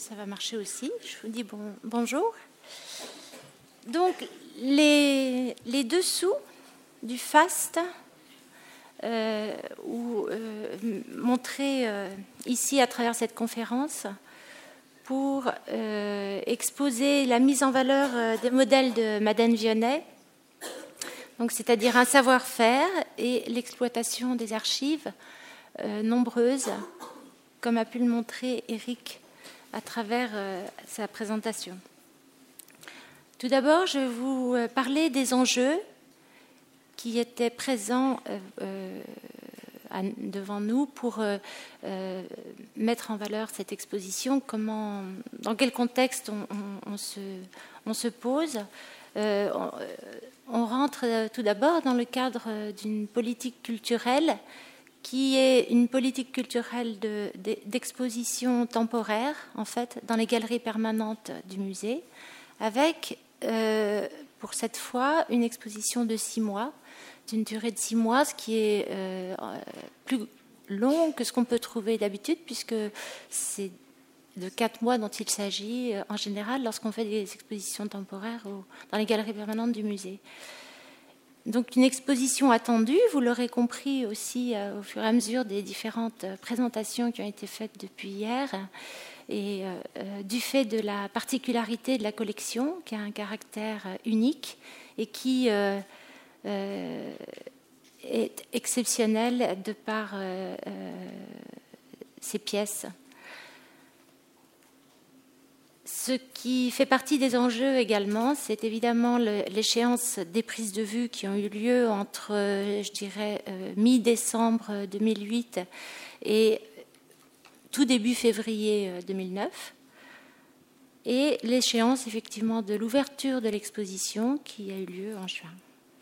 ça va marcher aussi. Je vous dis bonjour. Donc, les dessous du faste, montrés ici à travers cette conférence, pour exposer la mise en valeur des modèles de Madeleine Vionnet, donc c'est-à-dire un savoir-faire et l'exploitation des archives nombreuses, comme a pu le montrer Éric à travers sa présentation. Tout d'abord, je vais vous parler des enjeux qui étaient présents devant nous pour mettre en valeur cette exposition. Dans quel contexte on se pose. On rentre tout d'abord dans le cadre d'une politique culturelle qui est une politique culturelle d'exposition temporaire, en fait, dans les galeries permanentes du musée, avec, pour cette fois, une exposition de 6 mois, d'une durée de 6 mois, ce qui est plus long que ce qu'on peut trouver d'habitude, puisque c'est de 4 mois dont il s'agit en général lorsqu'on fait des expositions temporaires dans les galeries permanentes du musée. Donc une exposition attendue, vous l'aurez compris aussi au fur et à mesure des différentes présentations qui ont été faites depuis hier, et du fait de la particularité de la collection, qui a un caractère unique et qui est exceptionnelle de par ses pièces. Ce qui fait partie des enjeux également, c'est évidemment l'échéance des prises de vue qui ont eu lieu entre, je dirais, mi-décembre 2008 et tout début février 2009, et l'échéance effectivement de l'ouverture de l'exposition qui a eu lieu en juin.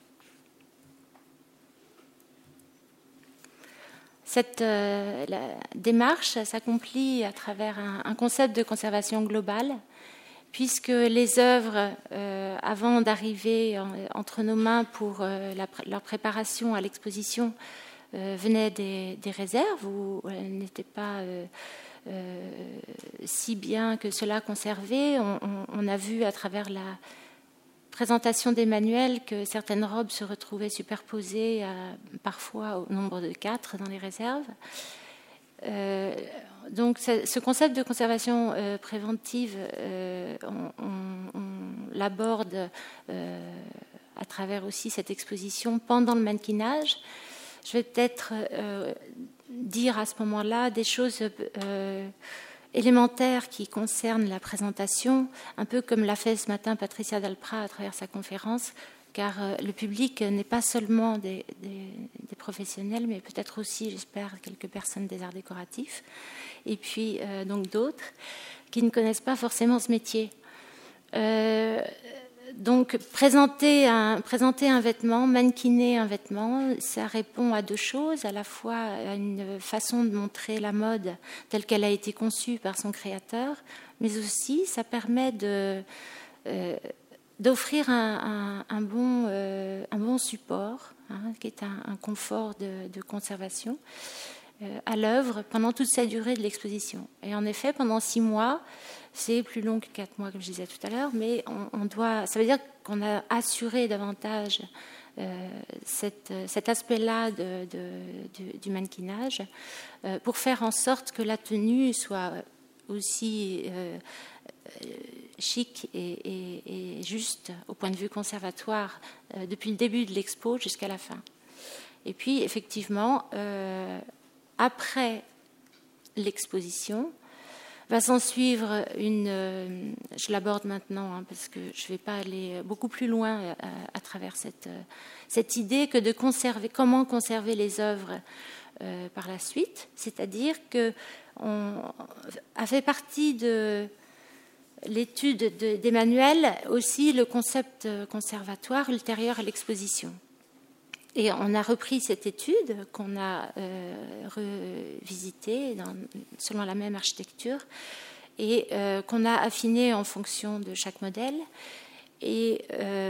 La démarche s'accomplit à travers un concept de conservation globale, puisque les œuvres, avant d'arriver entre nos mains pour leur préparation à l'exposition, venaient des réserves où elles n'étaient pas si bien que cela conservé. On a vu à travers la présentation des manuels que certaines robes se retrouvaient superposées parfois au nombre de 4 dans les réserves. Donc ce concept de conservation préventive, on l'aborde à travers aussi cette exposition pendant le mannequinage. Je vais peut-être dire à ce moment-là des choses élémentaires qui concernent la présentation, un peu comme l'a fait ce matin Patricia Dalprat à travers sa conférence, car le public n'est pas seulement des professionnels, mais peut-être aussi, j'espère, quelques personnes des arts décoratifs, et puis donc d'autres qui ne connaissent pas forcément ce métier. Donc présenter un vêtement, mannequiner un vêtement, ça répond à 2 choses, à la fois à une façon de montrer la mode telle qu'elle a été conçue par son créateur, mais aussi ça permet d'offrir un bon support, qui est un confort de conservation à l'œuvre pendant toute sa durée de l'exposition. Et en effet, pendant 6 mois, c'est plus long que 4 mois, comme je disais tout à l'heure, mais ça veut dire qu'on a assuré davantage cet aspect-là du mannequinage pour faire en sorte que la tenue soit aussi chic et juste au point de vue conservatoire depuis le début de l'expo jusqu'à la fin. Et puis, effectivement, après l'exposition, va s'en suivre je l'aborde maintenant parce que je ne vais pas aller beaucoup plus loin à travers cette idée que comment conserver les œuvres par la suite, c'est-à-dire a fait partie de l'étude d'Emmanuel aussi le concept conservatoire ultérieur à l'exposition. Et on a repris cette étude qu'on a revisitée selon la même architecture et qu'on a affinée en fonction de chaque modèle. Et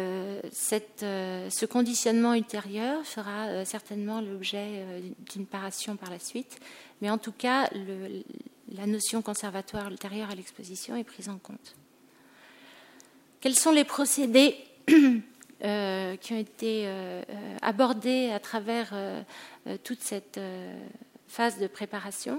ce conditionnement ultérieur fera certainement l'objet d'une paration par la suite. Mais en tout cas, la notion conservatoire ultérieure à l'exposition est prise en compte. Quels sont les procédés qui ont été abordés à travers toute cette phase de préparation?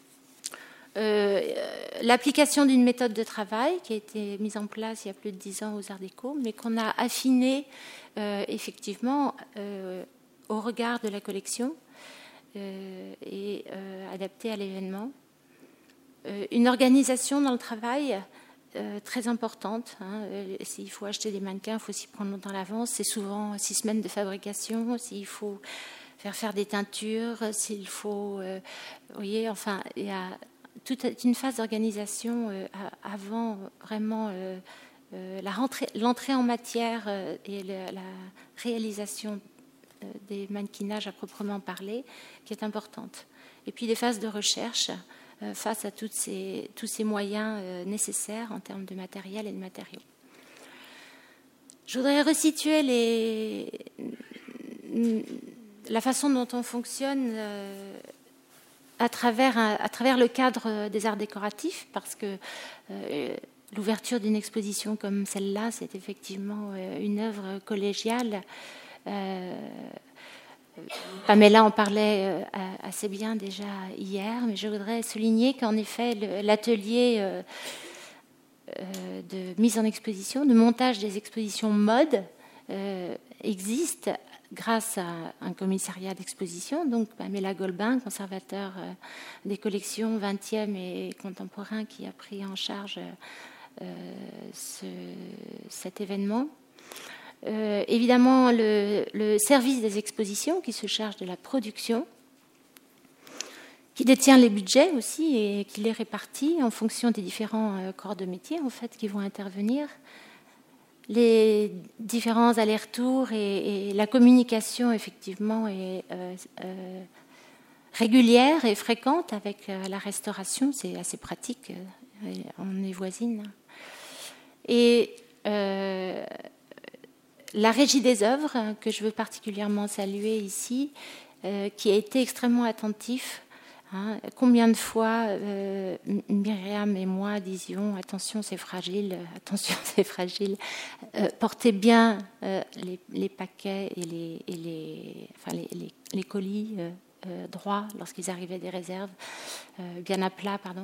L'application d'une méthode de travail qui a été mise en place il y a plus de 10 ans aux Arts Déco, mais qu'on a affinée effectivement au regard de la collection et adaptée à l'événement. Une organisation dans le travail très importante. S'il faut acheter des mannequins, il faut s'y prendre longtemps à l'avance. C'est souvent 6 semaines de fabrication. S'il faut faire des teintures, s'il faut... vous voyez, enfin, il y a toute une phase d'organisation avant vraiment l'entrée en matière et la réalisation des mannequinages à proprement parler, qui est importante. Et puis des phases de recherche face à tous ces moyens nécessaires en termes de matériel et de matériaux. Je voudrais resituer la façon dont on fonctionne à travers le cadre des arts décoratifs, parce que l'ouverture d'une exposition comme celle-là, c'est effectivement une œuvre collégiale. Pamela en parlait assez bien déjà hier, mais je voudrais souligner qu'en effet, l'atelier de mise en exposition, de montage des expositions mode existe grâce à un commissariat d'exposition, donc Pamela Golbin, conservateur des collections 20e et contemporain, qui a pris en charge cet événement. Évidemment, le service des expositions qui se charge de la production, qui détient les budgets aussi et qui les répartit en fonction des différents corps de métier en fait, qui vont intervenir. Les différents allers-retours et la communication effectivement est régulière et fréquente avec la restauration, c'est assez pratique, on est voisine. Et la régie des œuvres, que je veux particulièrement saluer ici, qui a été extrêmement attentif. Combien de fois Myriam et moi disions attention c'est fragile, portez bien les paquets et les colis droits lorsqu'ils arrivaient des réserves, bien à plat, pardon.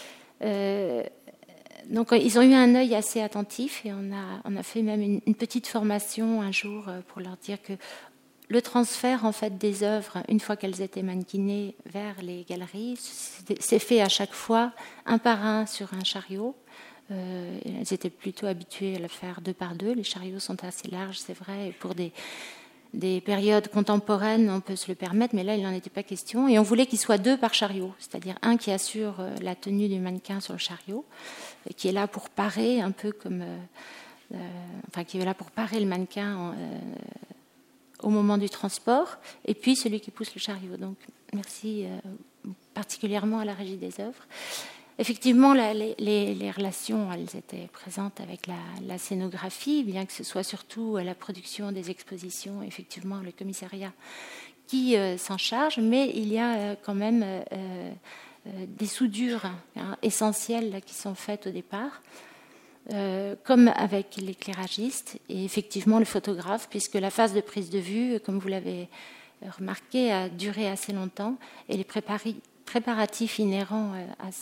Donc ils ont eu un œil assez attentif et on a fait même une petite formation un jour pour leur dire que le transfert en fait des œuvres, une fois qu'elles étaient mannequinées vers les galeries, c'est fait à chaque fois un par un sur un chariot. Elles étaient plutôt habituées à le faire 2 par 2. Les chariots sont assez larges, c'est vrai, et pour des périodes contemporaines, on peut se le permettre, mais là, il n'en était pas question. Et on voulait qu'il soit 2 par chariot, c'est-à-dire un qui assure la tenue du mannequin sur le chariot, et qui est là pour parer, un peu comme... qui est là pour parer le mannequin au moment du transport, et puis celui qui pousse le chariot. Donc, merci particulièrement à la régie des œuvres. Effectivement, les relations, elles étaient présentes avec la scénographie, bien que ce soit surtout la production des expositions, effectivement, le commissariat qui s'en charge, mais il y a quand même des soudures essentielles qui sont faites au départ, comme avec l'éclairagiste et effectivement le photographe, puisque la phase de prise de vue, comme vous l'avez remarqué, a duré assez longtemps, et les préparatifs inhérents à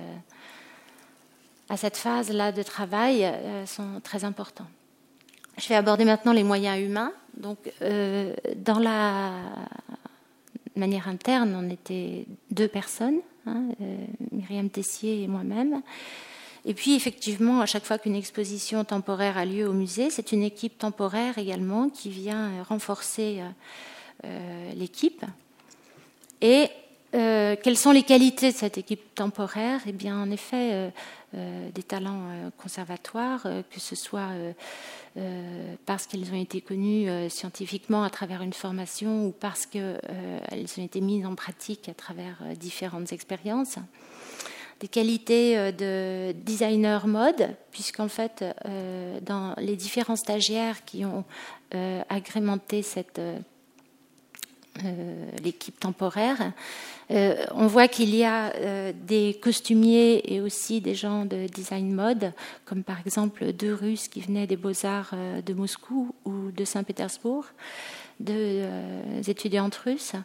cette phase-là de travail sont très importants. Je vais aborder maintenant les moyens humains. Donc, dans la manière interne, on était 2 personnes, Myriam Tessier et moi-même. Et puis, effectivement, à chaque fois qu'une exposition temporaire a lieu au musée, c'est une équipe temporaire également qui vient renforcer l'équipe. Et quelles sont les qualités de cette équipe temporaire? Eh bien, en effet, des talents conservatoires, que ce soit parce qu'ils ont été connus scientifiquement à travers une formation ou parce qu'elles ont été mises en pratique à travers différentes expériences. Des qualités de designer mode, puisqu'en fait, dans les différents stagiaires qui ont agrémenté l'équipe temporaire. On voit qu'il y a des costumiers et aussi des gens de design mode, comme par exemple 2 Russes qui venaient des Beaux-Arts de Moscou ou de Saint-Pétersbourg, 2 étudiantes russes.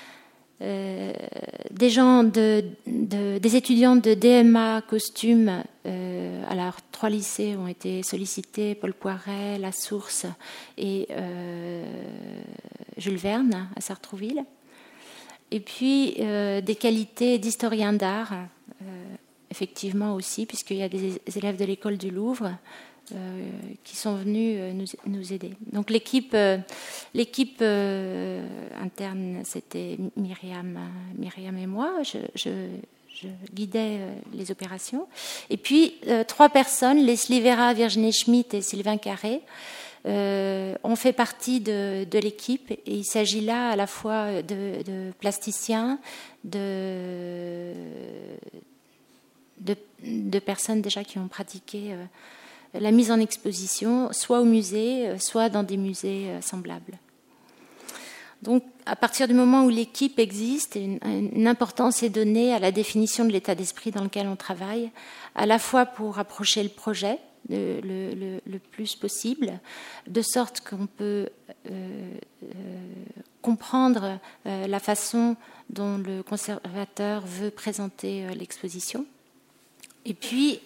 Des étudiants de DMA costume. Alors 3 lycées ont été sollicités, Paul Poiret, La Source et Jules Verne à Sartrouville. Et puis des qualités d'historiens d'art, effectivement aussi, puisqu'il y a des élèves de l'école du Louvre qui sont venus nous aider. Donc l'équipe interne, c'était Myriam et moi. Je guidais les opérations. Et puis 3 personnes, Leslie Vera, Virginie Schmitt et Sylvain Carré, ont fait partie de l'équipe. Et il s'agit là à la fois de plasticiens, de personnes déjà qui ont pratiqué la mise en exposition, soit au musée, soit dans des musées semblables. Donc, à partir du moment où l'équipe existe, une importance est donnée à la définition de l'état d'esprit dans lequel on travaille, à la fois pour approcher le projet le plus possible, de sorte qu'on peut comprendre la façon dont le conservateur veut présenter l'exposition. Et puis,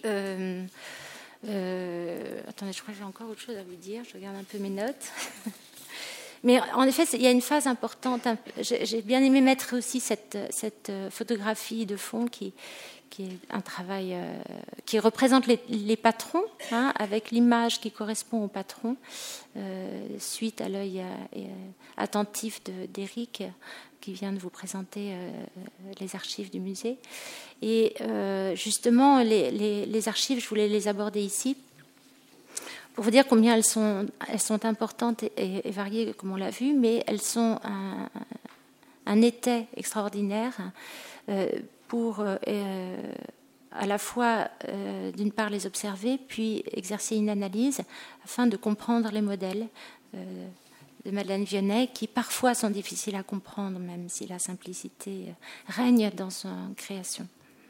attendez, je crois que j'ai encore autre chose à vous dire. Je regarde un peu mes notes. Mais en effet, il y a une phase importante. J'ai bien aimé mettre aussi cette photographie de fond qui est un travail qui représente les patrons, avec l'image qui correspond aux patrons, suite à l'œil attentif d'Éric, qui vient de vous présenter les archives du musée. Et justement, les archives, je voulais les aborder ici pour vous dire combien elles sont importantes et variées, comme on l'a vu, mais elles sont un étai extraordinaire pour à la fois, d'une part, les observer, puis exercer une analyse afin de comprendre les modèles de Madeleine Vionnet, qui parfois sont difficiles à comprendre, même si la simplicité règne dans son création.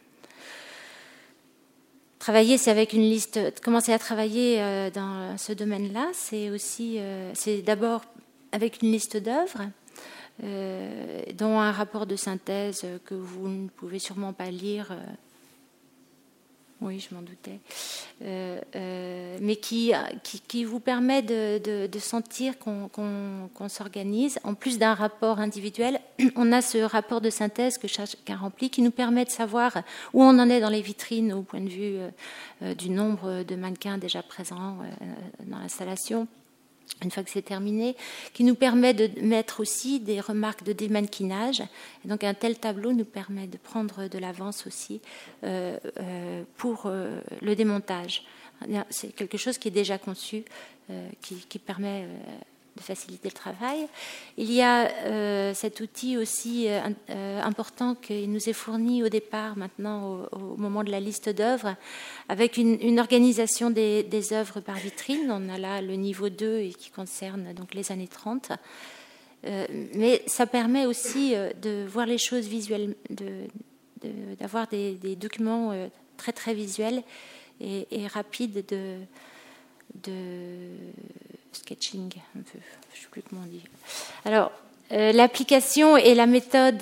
Travailler, c'est avec une liste. Commencer à travailler dans ce domaine-là, c'est d'abord avec une liste d'œuvres, dont un rapport de synthèse que vous ne pouvez sûrement pas lire. Oui, je m'en doutais. Mais qui vous permet de sentir qu'on s'organise. En plus d'un rapport individuel, on a ce rapport de synthèse que chacun remplit qui nous permet de savoir où on en est dans les vitrines au point de vue du nombre de mannequins déjà présents dans l'installation. Une fois que c'est terminé, qui nous permet de mettre aussi des remarques de démannequinage. Et donc un tel tableau nous permet de prendre de l'avance aussi pour le démontage. C'est quelque chose qui est déjà conçu, qui permet de faciliter le travail. Il y a cet outil aussi important qui nous est fourni au départ, maintenant au moment de la liste d'œuvres, avec une organisation des œuvres par vitrine. On a là le niveau 2 et qui concerne donc les années 30. Mais ça permet aussi de voir les choses visuelles, d'avoir des documents très très visuels et rapides de sketching, un peu, je ne sais plus comment on dit. Alors, l'application et la méthode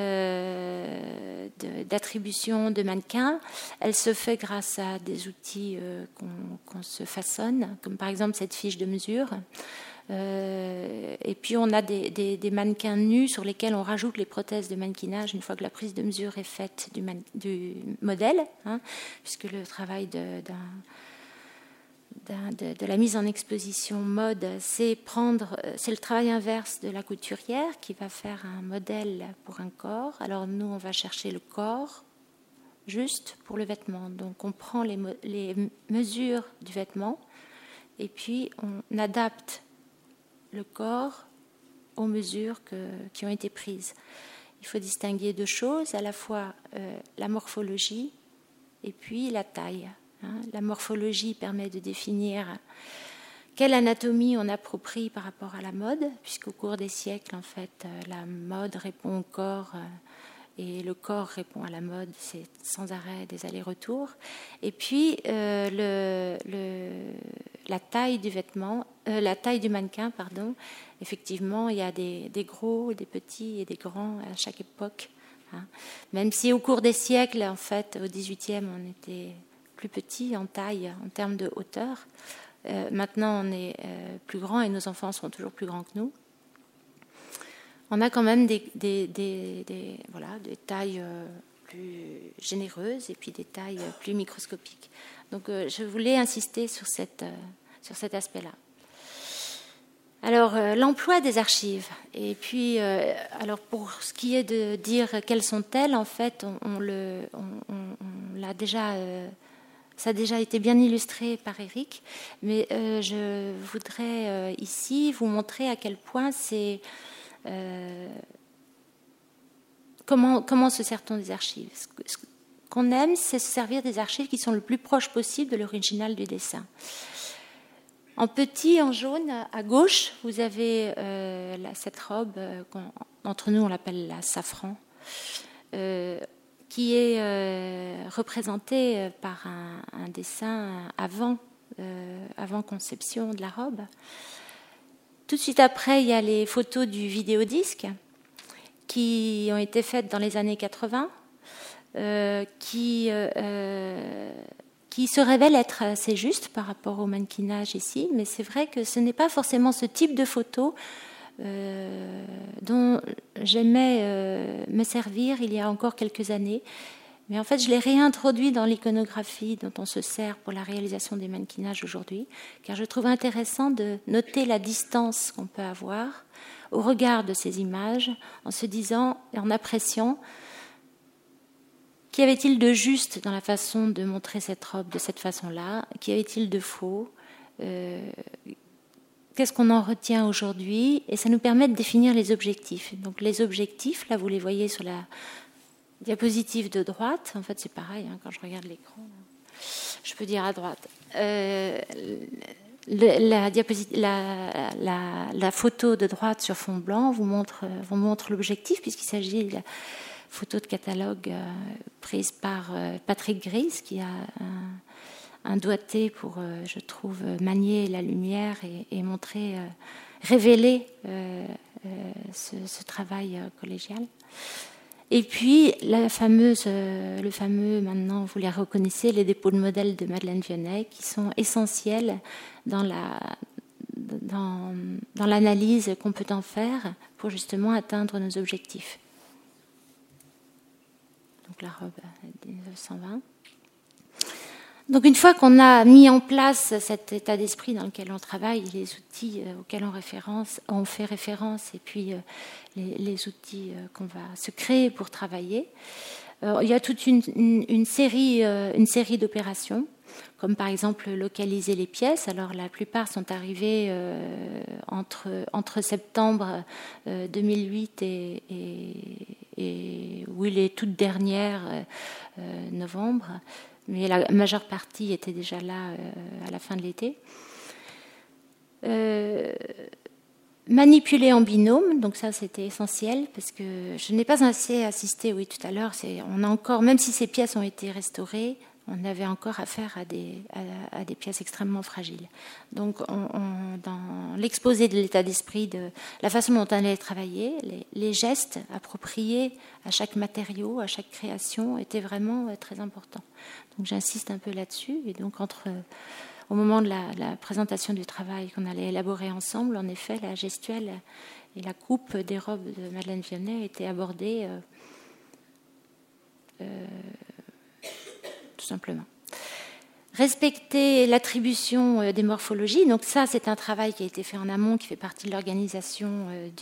d'attribution de mannequins, elle se fait grâce à des outils qu'on se façonne, comme par exemple cette fiche de mesure. Et puis on a des mannequins nus sur lesquels on rajoute les prothèses de mannequinage une fois que la prise de mesure est faite du modèle, puisque le travail de la mise en exposition mode, c'est le travail inverse de la couturière qui va faire un modèle pour un corps. Alors nous, on va chercher le corps juste pour le vêtement. Donc on prend les mesures du vêtement et puis on adapte le corps aux mesures qui ont été prises. Il faut distinguer 2 choses, à la fois la morphologie et puis la taille. La morphologie permet de définir quelle anatomie on approprie par rapport à la mode, puisqu'au cours des siècles, en fait, la mode répond au corps et le corps répond à la mode, c'est sans arrêt des allers-retours. Et puis, la taille du vêtement, la taille du mannequin, pardon. Effectivement, il y a des gros, des petits et des grands à chaque époque. Hein. Même si au cours des siècles, en fait, au XVIIIe, on était plus petit en taille, en termes de hauteur. Maintenant, on est plus grand et nos enfants sont toujours plus grands que nous. On a quand même des tailles plus généreuses et puis des tailles plus microscopiques. Donc, je voulais insister sur cet aspect-là. Alors, l'emploi des archives. Et puis, alors pour ce qui est de dire quelles sont-elles, en fait, on l'a déjà... ça a déjà été bien illustré par Eric, mais je voudrais ici vous montrer à quel point c'est... Comment se sert-on des archives ? Ce qu'on aime, c'est se servir des archives qui sont le plus proches possible de l'original du dessin. En petit, en jaune, à gauche, vous avez cette robe, entre nous on l'appelle la safran, qui est représentée par un dessin avant conception de la robe. Tout de suite après, il y a les photos du vidéodisque qui ont été faites dans les années 80, qui se révèlent être assez justes par rapport au mannequinage ici, mais c'est vrai que ce n'est pas forcément ce type de photo dont j'aimais me servir il y a encore quelques années. Mais en fait, je l'ai réintroduit dans l'iconographie dont on se sert pour la réalisation des mannequinages aujourd'hui, car je trouve intéressant de noter la distance qu'on peut avoir au regard de ces images, en se disant et en appréciant qu'y avait-il de juste dans la façon de montrer cette robe de cette façon-là, qu'y avait-il de faux, qu'est-ce qu'on en retient aujourd'hui, et ça nous permet de définir les objectifs. Donc les objectifs, là vous les voyez sur la diapositive de droite, en fait c'est pareil, hein, quand je regarde l'écran, je peux dire à droite. La photo de droite sur fond blanc vous montre l'objectif, puisqu'il s'agit de la photo de catalogue prise par Patrick Gris, qui a un doigté pour, je trouve, manier la lumière et montrer, révéler ce travail collégial. Et puis, le fameux, maintenant, vous les reconnaissez, les dépôts de modèles de Madeleine Vionnet, qui sont essentiels dans l'analyse qu'on peut en faire pour justement atteindre nos objectifs. Donc la robe 1920. Donc une fois qu'on a mis en place cet état d'esprit dans lequel on travaille, les outils auxquels on fait référence et puis les outils qu'on va se créer pour travailler, il y a toute une série d'opérations, comme par exemple localiser les pièces. Alors la plupart sont arrivées entre septembre 2008 et oui, les toutes dernières novembre. Mais la majeure partie était déjà là à la fin de l'été. Manipuler en binôme, donc ça c'était essentiel, parce que je n'ai pas assez assisté, oui tout à l'heure, on a encore, même si ces pièces ont été restaurées, on avait encore affaire à des pièces extrêmement fragiles. Donc dans l'exposé de l'état d'esprit, de la façon dont on allait travailler, les gestes appropriés à chaque matériau, à chaque création, étaient vraiment très importants. Donc j'insiste un peu là-dessus. Et donc au moment de la présentation du travail qu'on allait élaborer ensemble, en effet, la gestuelle et la coupe des robes de Madeleine Vionnet étaient abordées tout simplement. Respecter l'attribution des morphologies, donc ça c'est un travail qui a été fait en amont, qui fait partie de l'organisation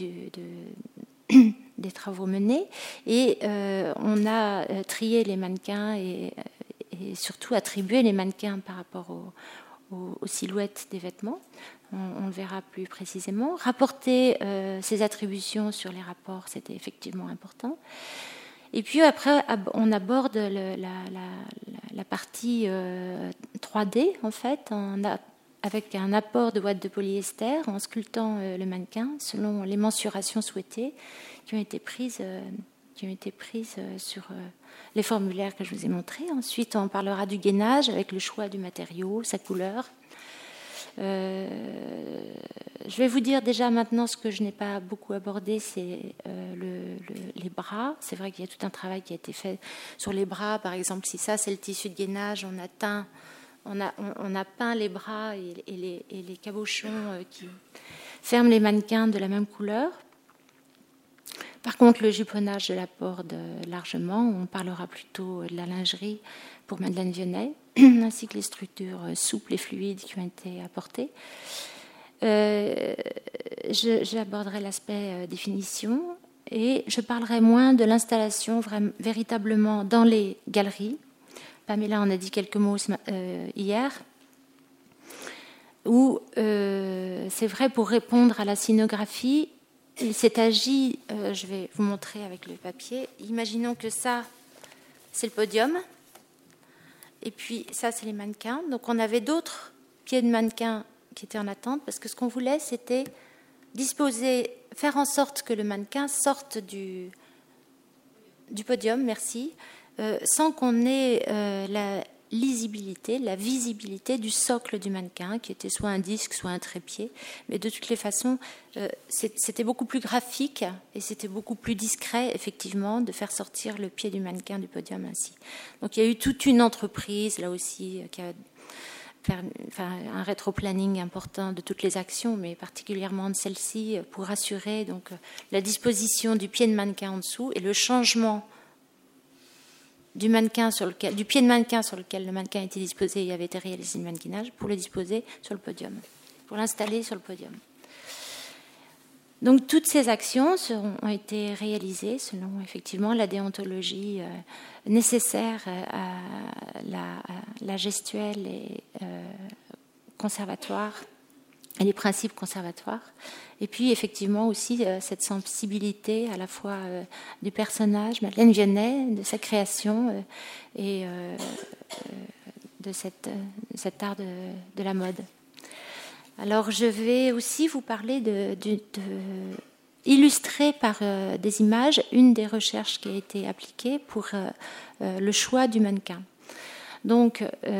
des travaux menés, et on a trié les mannequins et surtout attribué les mannequins par rapport aux silhouettes des vêtements. On le verra plus précisément. Rapporter ces attributions sur les rapports, c'était effectivement important. Et puis après, on aborde la partie 3D, en fait, en avec un apport de ouate de polyester en sculptant le mannequin selon les mensurations souhaitées qui ont été prises sur les formulaires que je vous ai montrés. Ensuite, on parlera du gainage avec le choix du matériau, sa couleur. Je vais vous dire déjà maintenant ce que je n'ai pas beaucoup abordé, c'est les bras. C'est vrai qu'il y a tout un travail qui a été fait sur les bras. Par exemple, si ça c'est le tissu de gainage, on a peint les bras et les cabochons qui ferment les mannequins de la même couleur. Par contre, le juponnage, je l'aborde largement. On parlera plutôt de la lingerie pour Madeleine Vionnet, ainsi que les structures souples et fluides qui ont été apportées. J'aborderai l'aspect définition et je parlerai moins de l'installation véritablement dans les galeries. Pamela en a dit quelques mots hier, où c'est vrai, pour répondre à la scénographie, il s'est agi, je vais vous montrer avec le papier, imaginons que ça, c'est le podium, et puis ça, c'est les mannequins. Donc on avait d'autres pieds de mannequins qui étaient en attente, parce que ce qu'on voulait, c'était faire en sorte que le mannequin sorte du podium, merci, sans qu'on ait la lisibilité, la visibilité du socle du mannequin, qui était soit un disque, soit un trépied. Mais de toutes les façons, c'était beaucoup plus graphique et c'était beaucoup plus discret, effectivement, de faire sortir le pied du mannequin du podium ainsi. Donc il y a eu toute une entreprise, là aussi, qui a fait un rétro-planning important de toutes les actions, mais particulièrement de celle-ci, pour assurer donc la disposition du pied de mannequin en dessous et le changement du pied de mannequin sur lequel le mannequin était disposé et avait été réalisé le mannequinage, pour le disposer sur le podium, pour l'installer sur le podium. Donc toutes ces actions ont été réalisées selon effectivement la déontologie nécessaire à la gestuelle et conservatoire et les principes conservatoires. Et puis effectivement aussi cette sensibilité à la fois du personnage, Madeleine Vionnet, de sa création et de cet art de la mode. Alors je vais aussi vous parler illustrer par des images une des recherches qui a été appliquée pour le choix du mannequin. Donc,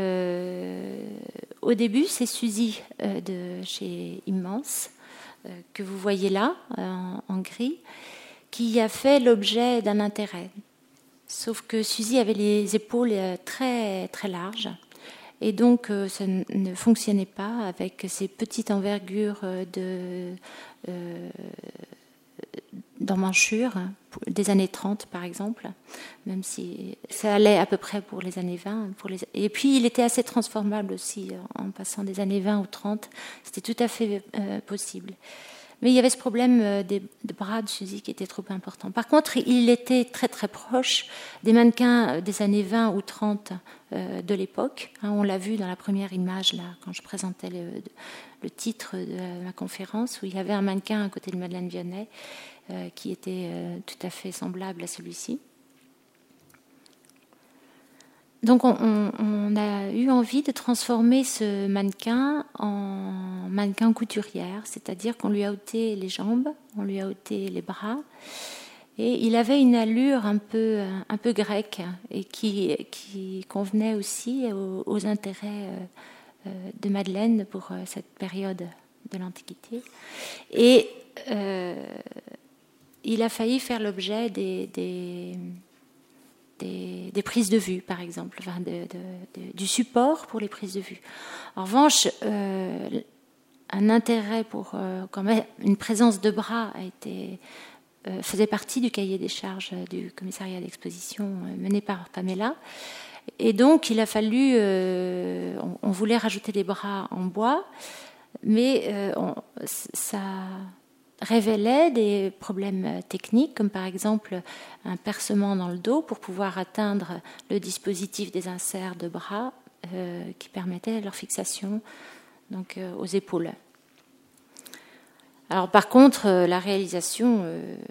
au début, c'est Suzy de chez Immense, que vous voyez là, en gris, qui a fait l'objet d'un intérêt. Sauf que Suzy avait les épaules très, très larges, et donc ça ne fonctionnait pas avec ces petites envergures d'emmanchure des années 30 par exemple, même si ça allait à peu près pour les années 20. Et puis il était assez transformable aussi en passant des années 20 ou 30, c'était tout à fait possible. Mais il y avait ce problème des bras de Suzy qui était trop important. Par contre, il était très très proche des mannequins des années 20 ou 30 de l'époque. On l'a vu dans la première image, là, quand je présentais le titre de ma conférence, où il y avait un mannequin à côté de Madeleine Vionnet qui était tout à fait semblable à celui-ci. Donc on a eu envie de transformer ce mannequin en mannequin couturière, c'est-à-dire qu'on lui a ôté les jambes, on lui a ôté les bras, et il avait une allure un peu grecque et qui convenait aussi aux intérêts de Madeleine pour cette période de l'Antiquité. Et il a failli faire l'objet des prises de vue, par exemple, enfin du support pour les prises de vue. En revanche, un intérêt pour quand même une présence de bras faisait partie du cahier des charges du commissariat d'exposition mené par Pamela. Et donc, il a fallu... on voulait rajouter des bras en bois, mais ça révélait des problèmes techniques, comme par exemple un percement dans le dos pour pouvoir atteindre le dispositif des inserts de bras qui permettait leur fixation donc, aux épaules. Alors par contre, la réalisation,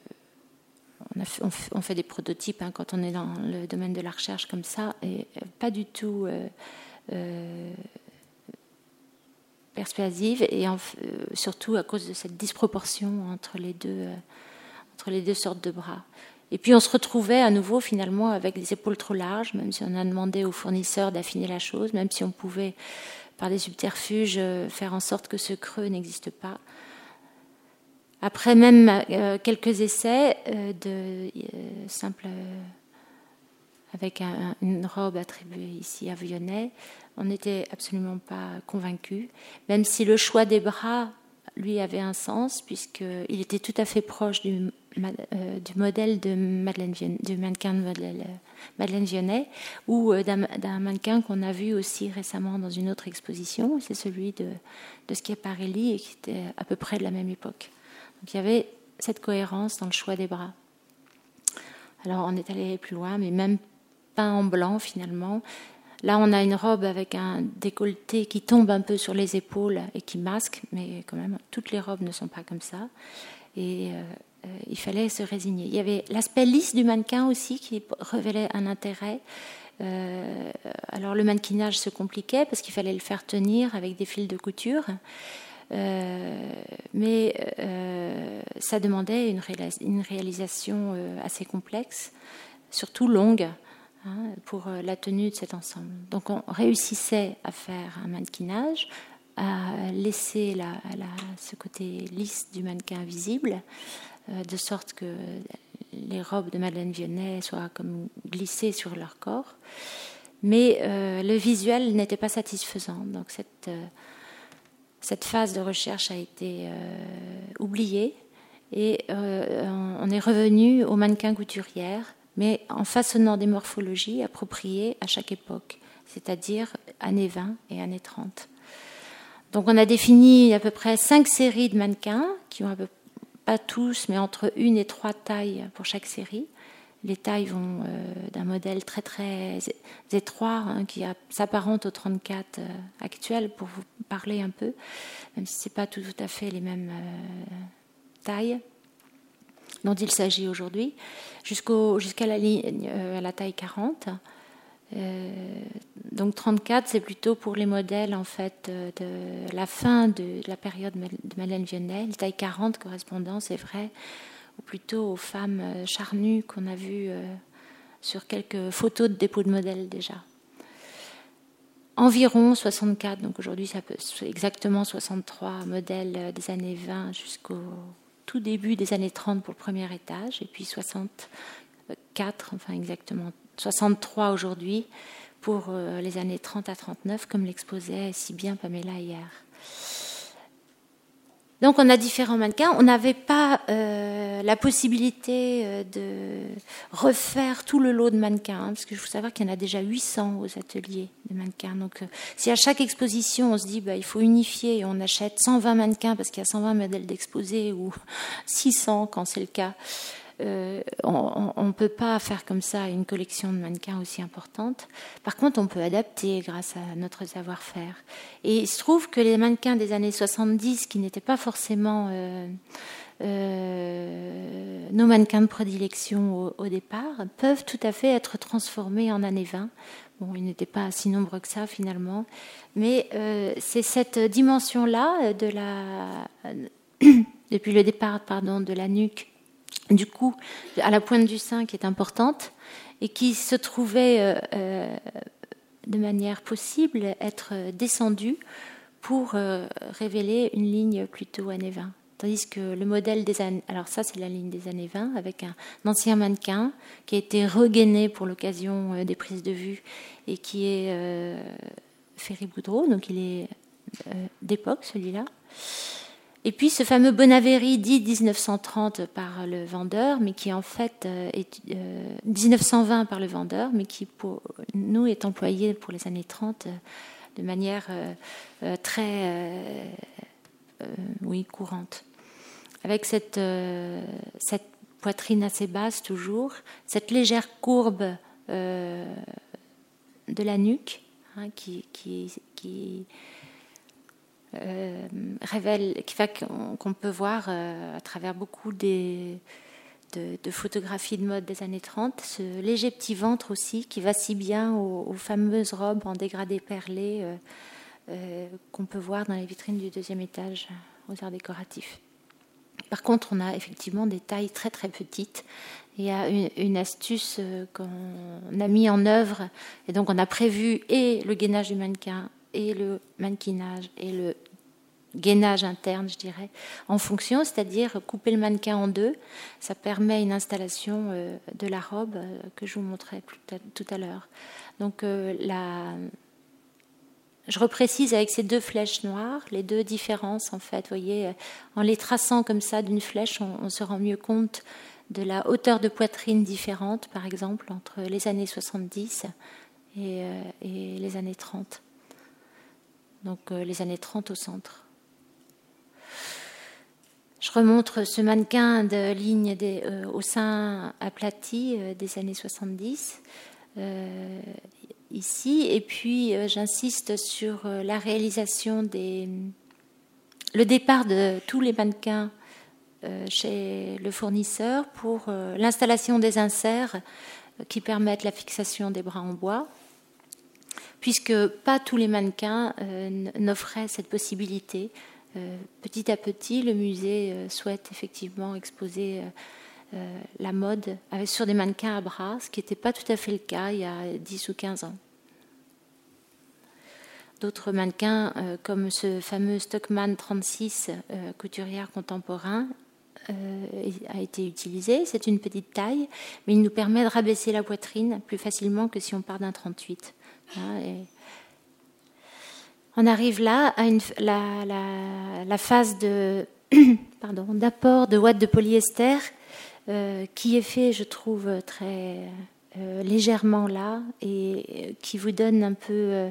on fait des prototypes quand on est dans le domaine de la recherche comme ça, et pas du tout persuasive, et surtout à cause de cette disproportion entre les deux sortes de bras. Et puis on se retrouvait à nouveau finalement avec des épaules trop larges, même si on a demandé aux fournisseurs d'affiner la chose, même si on pouvait par des subterfuges faire en sorte que ce creux n'existe pas. Après même quelques essais simples avec une robe attribuée ici à Vionnet, on n'était absolument pas convaincus, même si le choix des bras lui avait un sens, puisqu'il était tout à fait proche du modèle de du mannequin de Madeleine Vionnet, ou d'un mannequin qu'on a vu aussi récemment dans une autre exposition, c'est celui de Schiaparelli, et qui était à peu près de la même époque. Donc il y avait cette cohérence dans le choix des bras. Alors on est allé plus loin, mais même peint en blanc finalement. Là, on a une robe avec un décolleté qui tombe un peu sur les épaules et qui masque, mais quand même, toutes les robes ne sont pas comme ça. Et il fallait se résigner. Il y avait l'aspect lisse du mannequin aussi qui révélait un intérêt. Alors, le mannequinage se compliquait parce qu'il fallait le faire tenir avec des fils de couture. Mais ça demandait une réalisation assez complexe, surtout longue, pour la tenue de cet ensemble. Donc on réussissait à faire un mannequinage, à laisser ce côté lisse du mannequin visible, de sorte que les robes de Madeleine Vionnet soient comme glissées sur leur corps. Mais le visuel n'était pas satisfaisant. Donc cette phase de recherche a été oubliée et on est revenu au mannequin couturière, mais en façonnant des morphologies appropriées à chaque époque, c'est-à-dire années 20 et années 30. Donc on a défini à peu près 5 séries de mannequins, qui ont pas tous, mais entre 1 et 3 tailles pour chaque série. Les tailles vont d'un modèle très très étroit, qui s'apparente au 34 actuel, pour vous parler un peu, même si ce n'est pas tout à fait les mêmes tailles dont il s'agit aujourd'hui, jusqu'à la taille 40. Donc 34, c'est plutôt pour les modèles en fait de la fin de la période de Madeleine Vionnet. La taille 40 correspondant, c'est vrai, ou plutôt aux femmes charnues qu'on a vues sur quelques photos de dépôt de modèles déjà. Environ 64, donc aujourd'hui c'est exactement 63 modèles des années 20 jusqu'au tout début des années 30 pour le premier étage, et puis 64, enfin exactement 63 aujourd'hui pour les années 30 à 39, comme l'exposait si bien Pamela hier. Donc on a différents mannequins. On n'avait pas la possibilité de refaire tout le lot de mannequins, parce qu'il faut savoir qu'il y en a déjà 800 aux ateliers de mannequins. Donc si à chaque exposition on se dit il faut unifier et on achète 120 mannequins parce qu'il y a 120 modèles d'exposés, ou 600 quand c'est le cas, on ne peut pas faire comme ça une collection de mannequins aussi importante. Par contre, on peut adapter grâce à notre savoir-faire. Et il se trouve que les mannequins des années 70, qui n'étaient pas forcément nos mannequins de prédilection au départ, peuvent tout à fait être transformés en années 20. Bon, ils n'étaient pas si nombreux que ça finalement, mais c'est cette dimension-là depuis le départ, de la nuque, du cou à la pointe du sein, qui est importante et qui se trouvait de manière possible être descendue pour révéler une ligne plutôt années 20. Tandis que le modèle des années... Alors ça, c'est la ligne des années 20, avec un ancien mannequin qui a été regainé pour l'occasion des prises de vue, et qui est Ferry Boudreau, donc il est d'époque, celui-là. Et puis ce fameux Bonaveri dit 1930 par le vendeur, mais qui en fait est 1920 par le vendeur, mais qui pour nous est employé pour les années 30 de manière très courante. Avec cette poitrine assez basse toujours, cette légère courbe de la nuque, qui révèle, qu'on peut voir à travers beaucoup de photographies de mode des années 30, ce léger petit ventre aussi qui va si bien aux fameuses robes en dégradé perlé qu'on peut voir dans les vitrines du 2e étage aux arts décoratifs. Par contre, on a effectivement des tailles très très petites. Il y a une astuce qu'on a mis en œuvre, et donc on a prévu et le gainage du mannequin, et le mannequinage, et le gainage interne, je dirais, en fonction, c'est-à-dire couper le mannequin en deux. Ça permet une installation de la robe que je vous montrerai tout à l'heure. Donc je reprécise avec ces 2 flèches noires les 2 différences, en fait. Vous voyez, en les traçant comme ça d'une flèche, on se rend mieux compte de la hauteur de poitrine différente, par exemple, entre les années 70 et les années 30. Donc les années 30 au centre. Je remontre ce mannequin de ligne au sein aplati des années 70. Ici, et puis j'insiste sur la réalisation le départ de tous les mannequins chez le fournisseur pour l'installation des inserts qui permettent la fixation des bras en bois, puisque pas tous les mannequins n'offraient cette possibilité. Petit à petit, le musée souhaite effectivement exposer la mode sur des mannequins à bras, ce qui n'était pas tout à fait le cas il y a 10 ou 15 ans. D'autres mannequins, comme ce fameux Stockman 36, couturière contemporain, a été utilisé. C'est une petite taille, mais il nous permet de rabaisser la poitrine plus facilement que si on part d'un 38. On arrive là à la phase d'apport de ouate de polyester qui est fait, je trouve, très légèrement là et qui vous donne un peu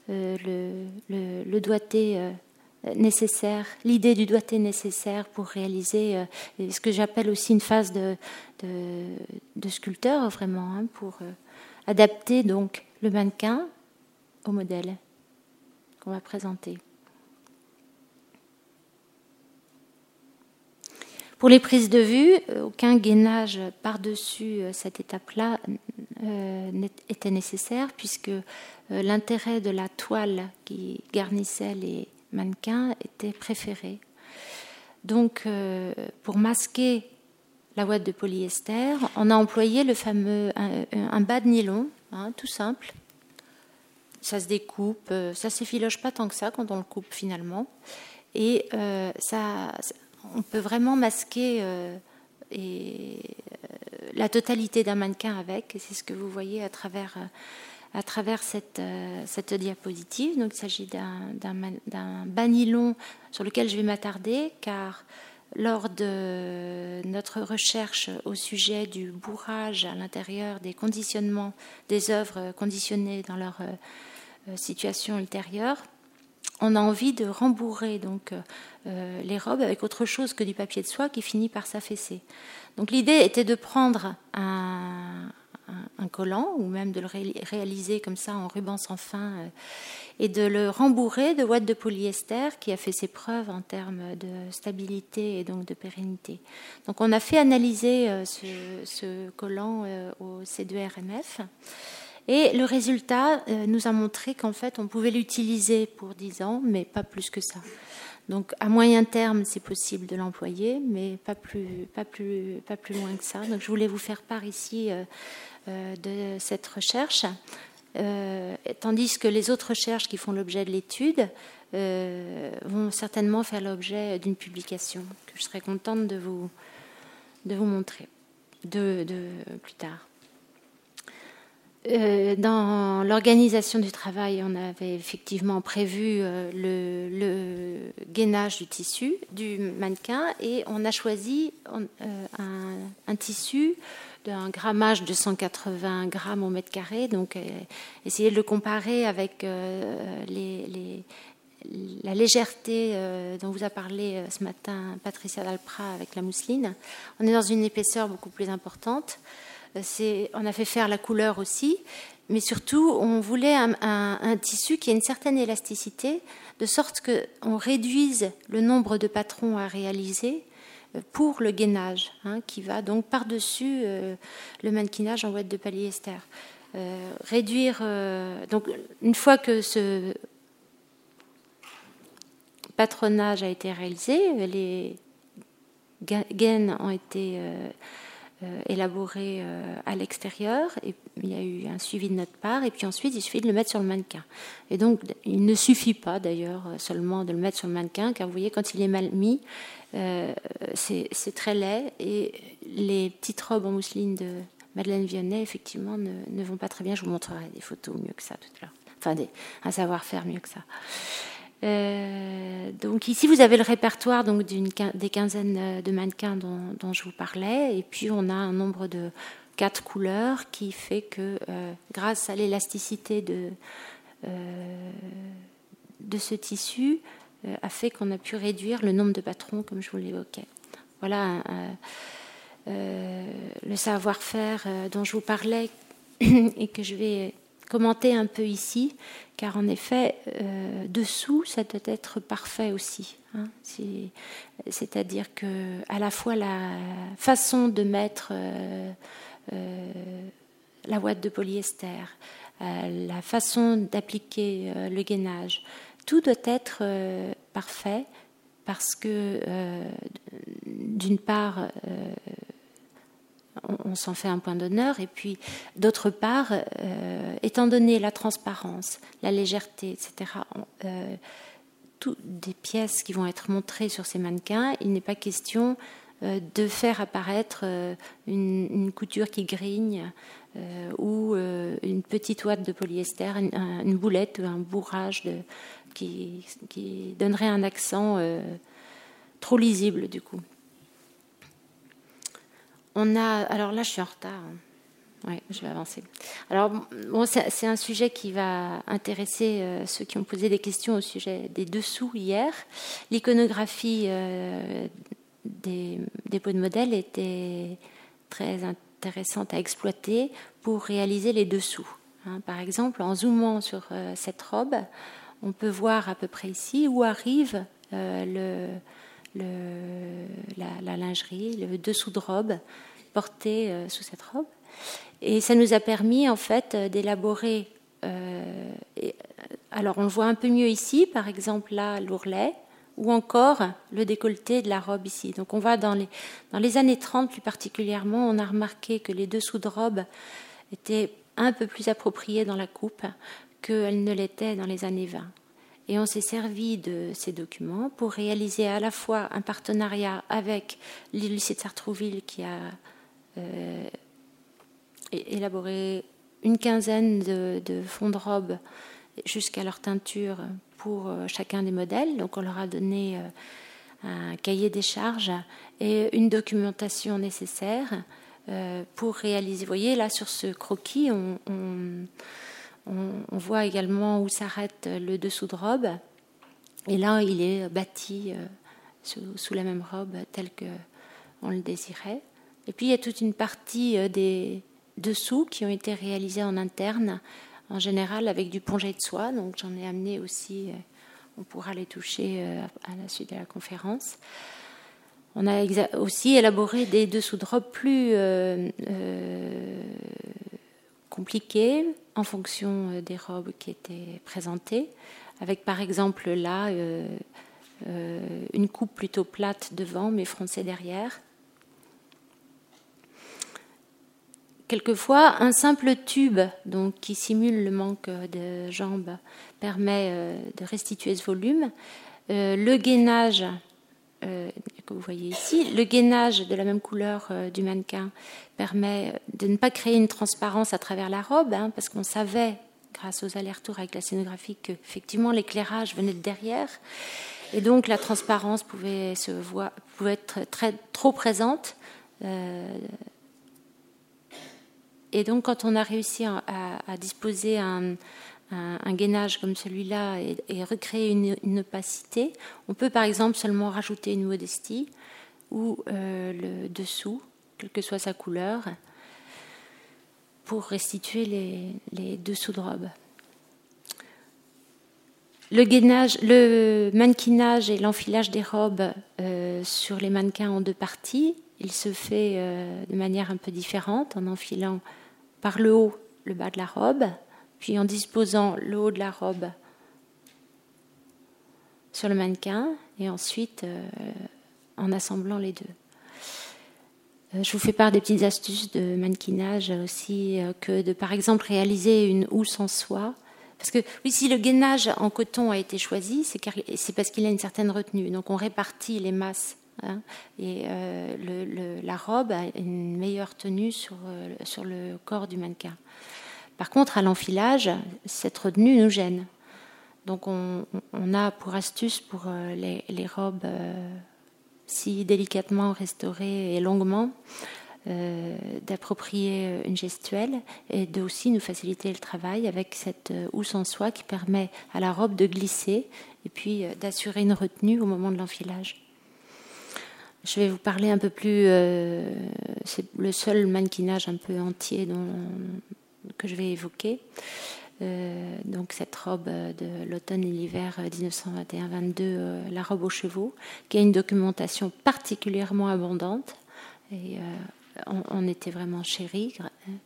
le doigté nécessaire, l'idée du doigté nécessaire pour réaliser ce que j'appelle aussi une phase de sculpteur, vraiment, hein, pour adapter donc le mannequin au modèle qu'on va présenter. Pour les prises de vue, aucun gainage par-dessus cette étape-là était nécessaire, puisque l'intérêt de la toile qui garnissait les mannequins était préféré. Donc, pour masquer la ouate de polyester, on a employé le fameux un bas de nylon, hein, tout simple. Ça se découpe, ça s'effiloche pas tant que ça quand on le coupe finalement, et on peut vraiment masquer la totalité d'un mannequin avec, et c'est ce que vous voyez à travers cette diapositive. Donc, il s'agit d'un bas nylon sur lequel je vais m'attarder, car lors de notre recherche au sujet du bourrage à l'intérieur des conditionnements des œuvres conditionnées dans leur situation ultérieure, on a envie de rembourrer donc les robes avec autre chose que du papier de soie qui finit par s'affaisser. Donc l'idée était de prendre un collant, ou même de le réaliser comme ça en ruban sans fin, et de le rembourrer de ouate de polyester qui a fait ses preuves en termes de stabilité et donc de pérennité. Donc on a fait analyser ce collant au C2RMF. Et le résultat nous a montré qu'en fait, on pouvait l'utiliser pour 10 ans, mais pas plus que ça. Donc, à moyen terme, c'est possible de l'employer, mais pas plus loin que ça. Donc, je voulais vous faire part ici de cette recherche, tandis que les autres recherches qui font l'objet de l'étude vont certainement faire l'objet d'une publication que je serai contente de vous montrer plus tard. Dans l'organisation du travail, on avait effectivement prévu le gainage du tissu, du mannequin, et on a choisi un tissu d'un grammage de 180 grammes au mètre carré, donc essayer de le comparer avec la légèreté dont vous a parlé ce matin Patricia Dalprat avec la mousseline. On est dans une épaisseur beaucoup plus importante. On a fait faire la couleur aussi, mais surtout, on voulait un tissu qui ait une certaine élasticité, de sorte qu'on réduise le nombre de patrons à réaliser pour le gainage, hein, qui va donc par-dessus le mannequinage en ouate de polyester. Donc, une fois que ce patronage a été réalisé, les gaines ont été élaborées à l'extérieur, et il y a eu un suivi de notre part, et puis ensuite il suffit de le mettre sur le mannequin. Et donc il ne suffit pas d'ailleurs seulement de le mettre sur le mannequin, car vous voyez, quand il est mal mis, c'est très laid, et les petites robes en mousseline de Madeleine Vionnet, effectivement, ne vont pas très bien. Je vous montrerai des photos mieux que ça tout à l'heure. Enfin, un savoir-faire mieux que ça. Donc ici, vous avez le répertoire donc, des quinzaines de mannequins dont je vous parlais. Et puis, on a un nombre de 4 couleurs qui fait que, grâce à l'élasticité de ce tissu, a fait qu'on a pu réduire le nombre de patrons, comme je vous l'évoquais. Voilà le savoir-faire dont je vous parlais et que je vais commenter un peu ici, car en effet, dessous, ça doit être parfait aussi. Hein. C'est-à-dire que à la fois la façon de mettre la ouate de polyester, la façon d'appliquer le gainage, tout doit être parfait, parce que d'une part, on s'en fait un point d'honneur, et puis d'autre part, étant donné la transparence, la légèreté, etc., toutes des pièces qui vont être montrées sur ces mannequins, il n'est pas question de faire apparaître une couture qui grigne ou une petite ouate de polyester, une boulette ou un bourrage qui donnerait un accent trop lisible du coup. Alors là, je suis en retard. Oui, je vais avancer. Alors, bon, c'est un sujet qui va intéresser ceux qui ont posé des questions au sujet des dessous hier. L'iconographie des dépôts de modèles était très intéressante à exploiter pour réaliser les dessous. Hein, par exemple, en zoomant sur cette robe, on peut voir à peu près ici où arrive la lingerie, le dessous de robe porté sous cette robe. Et ça nous a permis en fait d'élaborer. Alors on le voit un peu mieux ici, par exemple là l'ourlet, ou encore le décolleté de la robe ici. Donc on va dans les années 30 plus particulièrement, on a remarqué que les dessous de robe étaient un peu plus appropriés dans la coupe qu'elles ne l'étaient dans les années 20. Et on s'est servi de ces documents pour réaliser à la fois un partenariat avec le lycée de Sartrouville qui a élaboré une quinzaine de fonds de robe jusqu'à leur teinture pour chacun des modèles. Donc on leur a donné un cahier des charges et une documentation nécessaire pour réaliser. Vous voyez, là sur ce croquis, on voit également où s'arrête le dessous de robe. Et là, il est bâti sous la même robe telle qu'on le désirait. Et puis, il y a toute une partie des dessous qui ont été réalisés en interne, en général avec du pongé de soie. Donc, j'en ai amené aussi, on pourra les toucher à la suite de la conférence. On a aussi élaboré des dessous de robe plus compliqués en fonction des robes qui étaient présentées, avec par exemple là une coupe plutôt plate devant mais froncée derrière. Quelquefois, un simple tube donc, qui simule le manque de jambes permet de restituer ce volume. Le gainage, que vous voyez ici, le gainage de la même couleur du mannequin permet de ne pas créer une transparence à travers la robe, hein, parce qu'on savait, grâce aux allers-retours avec la scénographie, qu'effectivement l'éclairage venait de derrière. Et donc la transparence pouvait être trop présente. Et donc, quand on a réussi à disposer un gainage comme celui-là et recréer une opacité, on peut par exemple seulement rajouter une modestie ou le dessous, quelle que soit sa couleur, pour restituer les dessous de robe. Le mannequinage et l'enfilage des robes sur les mannequins en deux parties. Il se fait de manière un peu différente, en enfilant par le haut le bas de la robe, puis en disposant le haut de la robe sur le mannequin et ensuite en assemblant les deux. Je vous fais part des petites astuces de mannequinage aussi, que de par exemple réaliser une housse en soie. Parce que oui, si le gainage en coton a été choisi, c'est parce qu'il a une certaine retenue. Donc on répartit les masses. Hein, et la robe a une meilleure tenue sur le corps du mannequin. Par contre, à l'enfilage, cette retenue nous gêne. Donc on a pour astuce pour les robes si délicatement restaurées et longuement, d'approprier une gestuelle et de aussi nous faciliter le travail avec cette housse en soie qui permet à la robe de glisser et puis d'assurer une retenue au moment de l'enfilage. Je vais vous parler un peu plus, c'est le seul mannequinage un peu entier que je vais évoquer. Donc cette robe de l'automne et l'hiver 1921-22, la robe aux chevaux, qui a une documentation particulièrement abondante. Et on était vraiment chéris.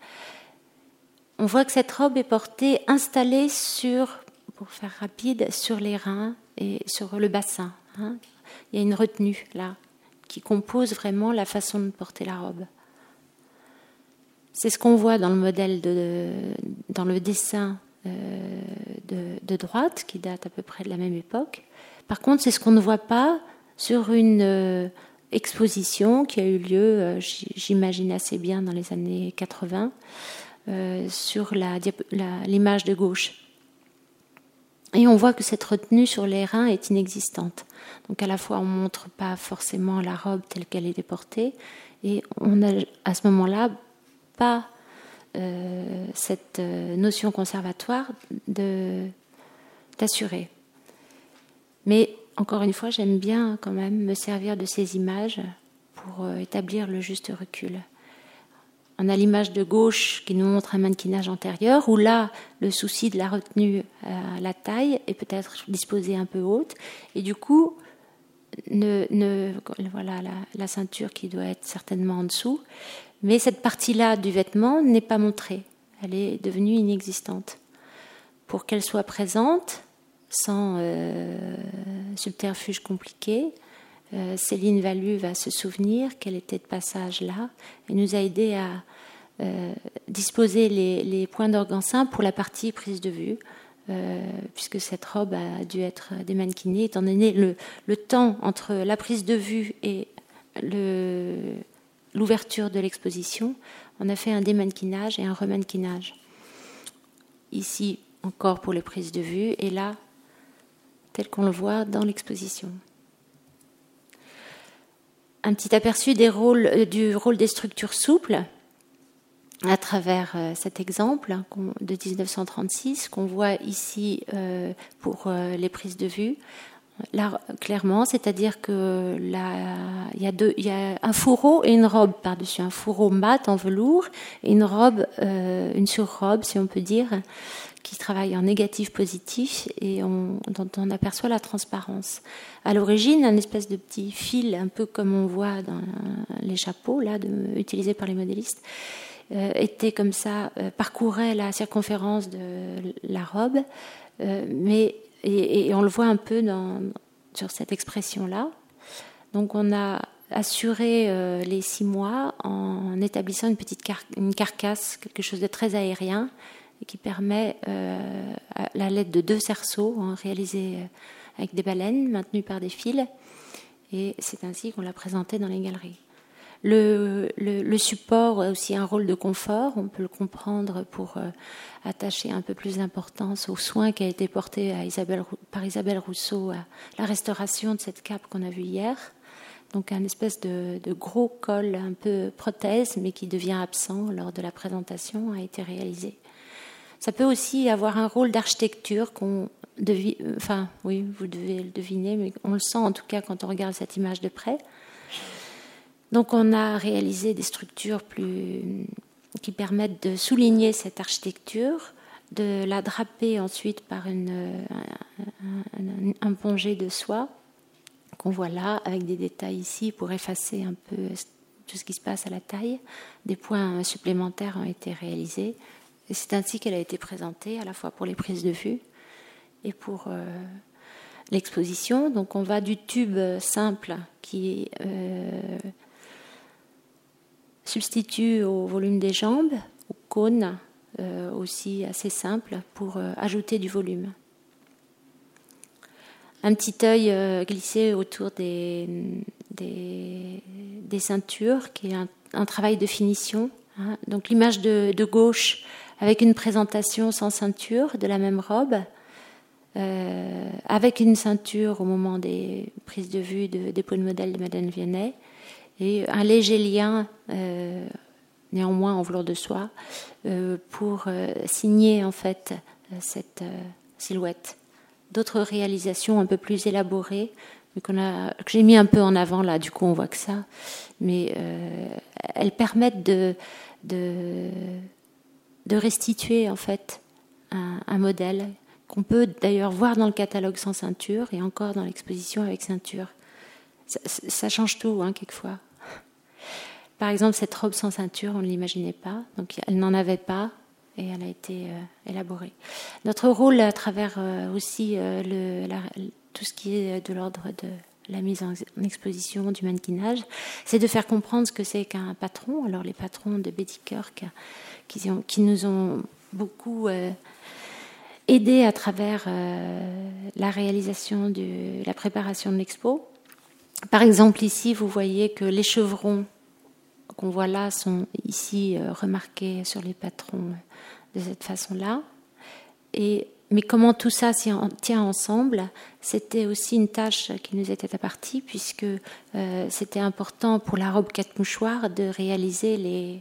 On voit que cette robe est portée, installée pour faire rapide, sur les reins et sur le bassin. Hein. Il y a une retenue là, qui compose vraiment la façon de porter la robe. C'est ce qu'on voit dans le modèle, dans le dessin de droite, qui date à peu près de la même époque. Par contre, c'est ce qu'on ne voit pas sur une exposition qui a eu lieu, j'imagine assez bien, dans les années 80, sur l'image de gauche. Et on voit que cette retenue sur les reins est inexistante. Donc à la fois, on ne montre pas forcément la robe telle qu'elle est déportée, et on n'a à ce moment-là pas cette notion conservatoire d'assurer. Mais encore une fois, j'aime bien quand même me servir de ces images pour établir le juste recul. On a l'image de gauche qui nous montre un mannequinage antérieur, où là, le souci de la retenue à la taille est peut-être disposée un peu haute, et du coup, voilà la ceinture qui doit être certainement en dessous, mais cette partie-là du vêtement n'est pas montrée, elle est devenue inexistante. Pour qu'elle soit présente, sans subterfuge compliqué, Céline Vallu va se souvenir qu'elle était de passage là et nous a aidé à disposer les points d'organsin pour la partie prise de vue, puisque cette robe a dû être démannequinée, étant donné le temps entre la prise de vue et l'ouverture de l'exposition. On a fait un démannequinage et un remannequinage. Ici, encore pour les prises de vue, et là, tel qu'on le voit dans l'exposition. Un petit aperçu du rôle des structures souples à travers cet exemple de 1936 qu'on voit ici pour les prises de vue. Là, clairement, c'est-à-dire que il y a un fourreau et une robe par-dessus, un fourreau mat en velours et une robe, une surrobe, si on peut dire, qui travaille en négatif-positif et dont on aperçoit la transparence. À l'origine, un espèce de petit fil, un peu comme on voit dans les chapeaux là, utilisés par les modélistes, était comme ça, parcourait la circonférence de la robe, et on le voit un peu sur cette expression-là. Donc on a assuré les 6 mois en établissant une carcasse, quelque chose de très aérien, et qui permet, à la l'aide de 2 cerceaux réalisés avec des baleines maintenues par des fils, et c'est ainsi qu'on l'a présenté dans les galeries. Le support a aussi un rôle de confort, on peut le comprendre pour attacher un peu plus d'importance aux soins qui a été porté par Isabelle Rousseau à la restauration de cette cape qu'on a vue hier. Donc un espèce de gros col un peu prothèse mais qui devient absent lors de la présentation a été réalisé. Ça peut aussi avoir un rôle d'architecture oui, vous devez le deviner, mais on le sent en tout cas quand on regarde cette image de près. Donc on a réalisé des structures qui permettent de souligner cette architecture, de la draper ensuite par un pongé de soie qu'on voit là, avec des détails ici pour effacer un peu tout ce qui se passe à la taille. Des points supplémentaires ont été réalisés. Et c'est ainsi qu'elle a été présentée, à la fois pour les prises de vue et pour l'exposition. Donc on va du tube simple qui substitue au volume des jambes, au cône aussi assez simple pour ajouter du volume. Un petit œil glissé autour des ceintures, qui est un travail de finition. Hein. Donc l'image de gauche avec une présentation sans ceinture de la même robe, avec une ceinture au moment des prises de vue des peaux de modèle de Madeleine Viennet, et un léger lien, néanmoins en velours de soie, pour signer en fait cette silhouette. D'autres réalisations un peu plus élaborées, mais que j'ai mis un peu en avant là, du coup on voit que ça, mais elles permettent de restituer en fait un modèle qu'on peut d'ailleurs voir dans le catalogue sans ceinture et encore dans l'exposition avec ceinture. Ça change tout, hein, quelquefois. Par exemple, cette robe sans ceinture, on ne l'imaginait pas, donc elle n'en avait pas et elle a été élaborée. Notre rôle à travers aussi tout ce qui est de l'ordre de la mise en exposition, du mannequinage, c'est de faire comprendre ce que c'est qu'un patron. Alors les patrons de Betty Kirk qui nous ont beaucoup aidés à travers la réalisation de la préparation de l'expo. Par exemple, ici, vous voyez que les chevrons qu'on voit là sont ici remarqués sur les patrons de cette façon-là. Mais comment tout ça tient ensemble, c'était aussi une tâche qui nous était impartie, puisque c'était important pour la robe 4 mouchoirs de réaliser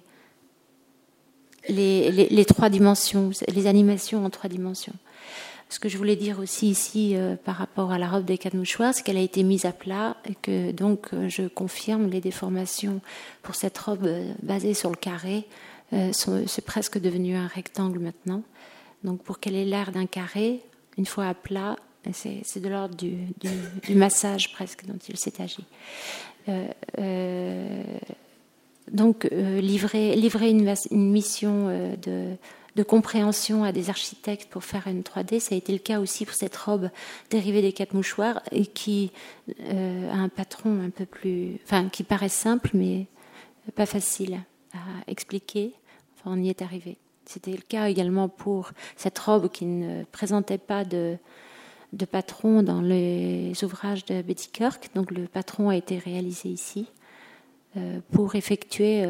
les 3 dimensions, les animations en 3 dimensions. Ce que je voulais dire aussi ici par rapport à la robe des 4 mouchoirs, c'est qu'elle a été mise à plat et que donc je confirme les déformations pour cette robe basée sur le carré. C'est presque devenu un rectangle maintenant. Donc pour qu'elle ait l'air d'un carré, une fois à plat, c'est de l'ordre du massage presque dont il s'est agi. Donc livrer une mission de compréhension à des architectes pour faire une 3D, ça a été le cas aussi pour cette robe dérivée des 4 mouchoirs et qui a un patron un peu plus, enfin qui paraît simple mais pas facile à expliquer. Enfin, on y est arrivé. C'était le cas également pour cette robe qui ne présentait pas de patron dans les ouvrages de Betty Kirk. Donc le patron a été réalisé ici pour effectuer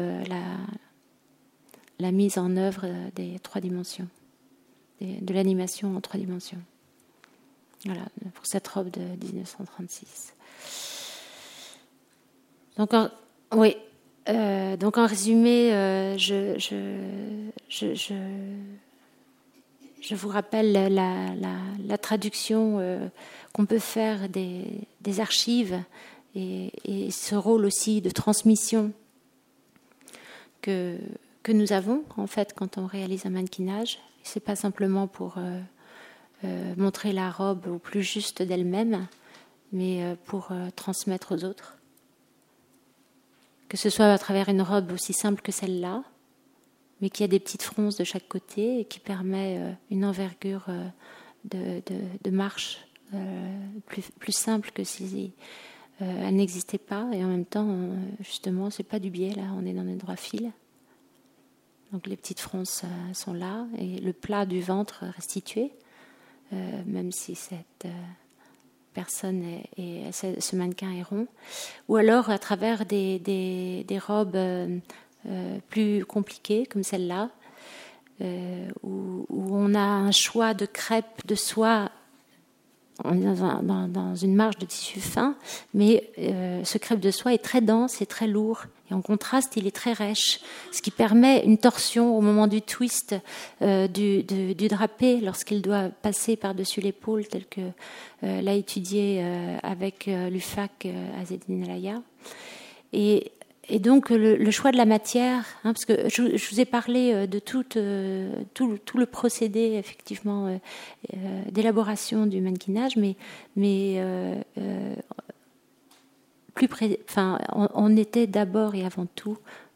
la mise en œuvre des 3 dimensions, de l'animation en 3 dimensions. Voilà, pour cette robe de 1936. Donc, donc en résumé, je vous rappelle la traduction qu'on peut faire des archives et ce rôle aussi de transmission que nous avons en fait quand on réalise un mannequinage. C'est pas simplement pour montrer la robe au plus juste d'elle-même, mais pour transmettre aux autres. Que ce soit à travers une robe aussi simple que celle-là, mais qui a des petites fronces de chaque côté et qui permet une envergure de marche plus simple que si elle n'existait pas. Et en même temps, justement, c'est pas du biais, là, on est dans les droits fils. Donc les petites fronces sont là et le plat du ventre restitué, même si cette personne ce mannequin est rond. Ou alors à travers des robes plus compliquées comme celle-là, où on a un choix de crêpe de soie. On est dans une marge de tissu fin, mais ce crêpe de soie est très dense et très lourd. Et en contraste, il est très rêche, ce qui permet une torsion au moment du twist du drapé lorsqu'il doit passer par-dessus l'épaule, tel que l'a étudié avec l'UFAC Azzedine Elaya. Et donc le choix de la matière, hein, parce que je vous ai parlé de tout le procédé effectivement d'élaboration du mannequinage, mais on était d'abord et avant tout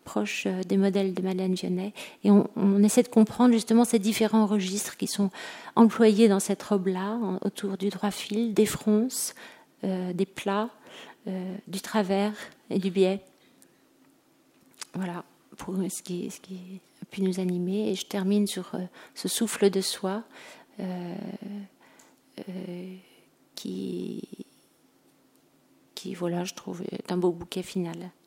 proche des modèles de Madeleine Vionnet. Et on essaie de comprendre justement ces différents registres qui sont employés dans cette robe-là, autour du droit fil, des fronces, des plats, du travers et du biais. Voilà, pour ce qui a pu nous animer. Et je termine sur ce souffle de soie qui, voilà, je trouve, est un beau bouquet final.